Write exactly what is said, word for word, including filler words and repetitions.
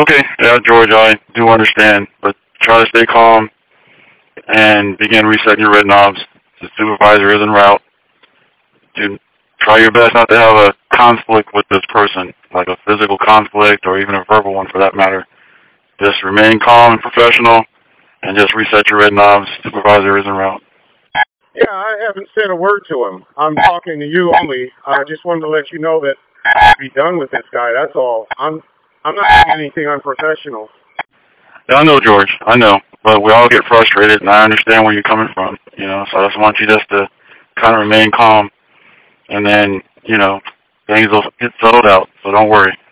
Okay, yeah, George, I do understand, but try to stay calm and begin resetting your red knobs. The supervisor is en route. To try your best not to have a conflict with this person, like a physical conflict or even a verbal one for that matter. Just remain calm and professional and just reset your red knobs. Supervisor is en route. Yeah, I haven't said a word to him. I'm talking to you only. I just wanted to let you know that I'll be done with this guy. That's all. I'm I'm not doing anything unprofessional. Yeah, I know, George. I know. But we all get frustrated, and I understand where you're coming from. You know, so I just want you just to kind of remain calm, and then, you know, things will get settled out. So don't worry.